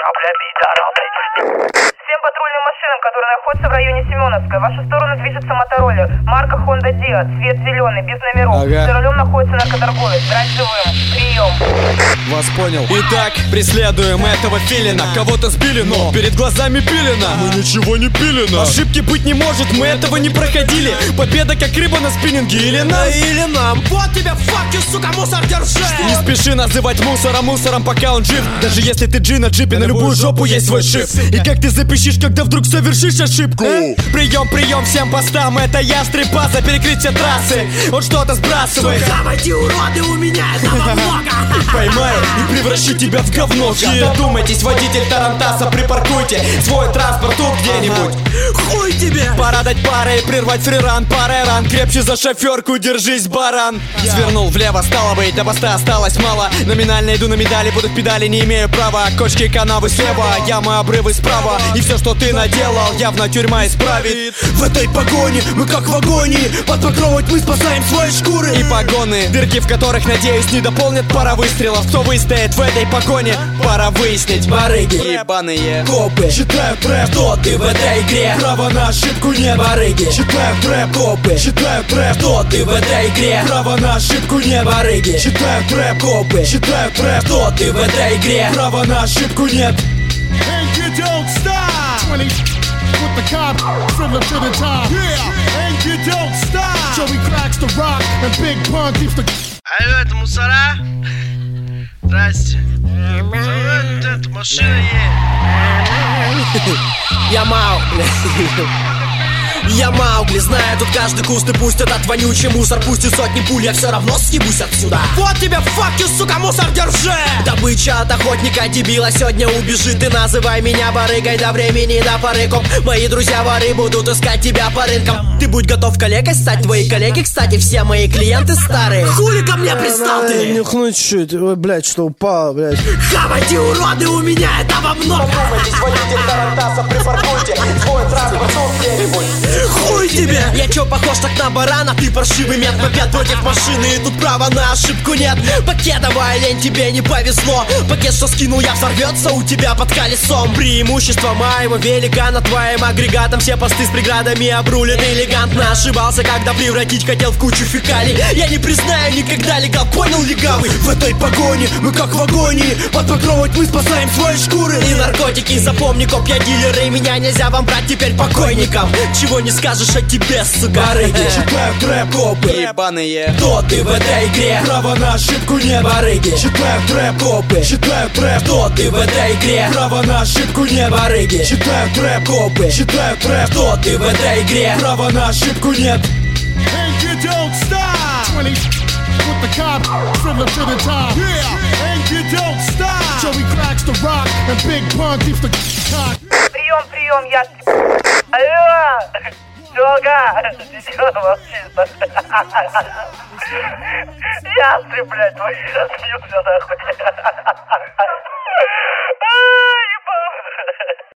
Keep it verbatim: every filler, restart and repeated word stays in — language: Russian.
Всем патрульным машинам, которые находятся в районе Семеновской, в вашу сторону движется мотороллер. Марка Honda Dia, цвет зеленый, без номеров. Ага. За рулем находится наркоторговец. Брать живым. Прием. Вас понял. Итак, преследуем этого филина. Кого-то сбили, но перед глазами пилено. Мы ничего не пилено. Ошибки быть не может, мы этого не проходили. Победа как рыба на спиннинге. Или нам, или нам. Вот тебе fuck you, сука, мусор, держи. Не спеши называть мусора мусором, пока он жив. Даже если ты джи на джипе, на любую жопу есть свой шип. И как ты запищишь, когда вдруг совершишь ошибку? э? Прием, прием всем постам, это ястреб за перекрытие трассы. Он что-то сбрасывает. Давайте, уроды, у меня этого много. Поймаю и превращу тебя в говно. Додумайтесь, водитель тарантаса, припаркуйте свой транспорт тут где-нибудь. Хуй тебе. Пора дать пары и прервать фриран. Пара ран, крепче за шоферку, держись, баран. Свернул влево, стало быть, до поста осталось мало. Номинально иду на медали, будут педали, не имею права. Кочки канавы слева, ямы обрывы справа. И все, что ты наделал, явно тюрьма исправит. В этой погоне мы как в агонии. Под покровой мы спасаем свои шкуры. И погоны, дырки в которых, надеюсь, не дополнят пара выстрелов. Кто выстоит в этой погоне, пора выяснить. Барыги, ебаные копы, Читают трэп, кто ты в этой игре? право на ошибку нет. Барыги, Читают трэп, копы, читают трэп, кто ты в этой игре? право на ошибку нет. Барыги, Читают трэп, копы, читают трэп, кто ты в этой игре? право на ошибку нет. And you don't stop. twenty with the cop, fill up to the top. Yeah, and you don't stop. Joey cracks the rock and Big Pun keeps the. Алло, это мусора? Здрасте. Вот эта машина едет. Я Маугли. Я Маугли, знаю тут каждый куст и пусть этот вонючий мусор пустит сотни пуль, я все равно съебусь отсюда. Вот тебе fuck you, сука, мусор, держи. Добыча от охотника дебила сегодня убежит. Ты называй меня барыгой до времени, до поры. Коп, мои друзья воры будут искать тебя по рынкам. Ты будь готов коллегой стать, твои коллеги, кстати, все мои клиенты старые. Хули ко мне пристал ты? Нюхнуть чуть-чуть, ой, блядь, что упало, блядь. Хавайте, уроды, у меня этого много. Додумайтесь, водитель тарантаса, припаркуйте свой транспорт тут где-нибудь. Хуй тебе! Я чё, похож так на барана? Ты паршивый мент, мопед против машины. И тут права на ошибку нет. Пакетовая лень, тебе не повезло. Пакет, что скинул я, взорвется у тебя под колесом. Преимущество моего велика над твоим агрегатом. Все посты с преградами обрулены элегантно. Ошибался, когда превратить хотел в кучу фекалий. Я не признаю никогда легал, понял, легавый? В этой погоне мы как в агонии. Под покровой мы спасаем свои шкуры. И наркотики, запомни, коп, я дилеры. И меня нельзя вам брать теперь покойникам. Чего не скажешь о тебе, сука. Барыги, Читают трэп, копы, Ебаные. кто ты в этой игре? право на ошибку нет. Барыги, Читают трэп, копы, читают трэп, кто ты в этой игре? право на ошибку нет. Барыги, Читают трэп, копы, читают трэп, кто ты в этой игре? право на ошибку нет. And you don't stop. twenty with the cop, fill up to the top. Yeah, and you don't stop. Joey cracks the rock and Big Pun keeps the cock. Прием, прием, ястреб. Алло. Долга. Чё молчишь? Ястреб, блядь, твой сейчас нахуй.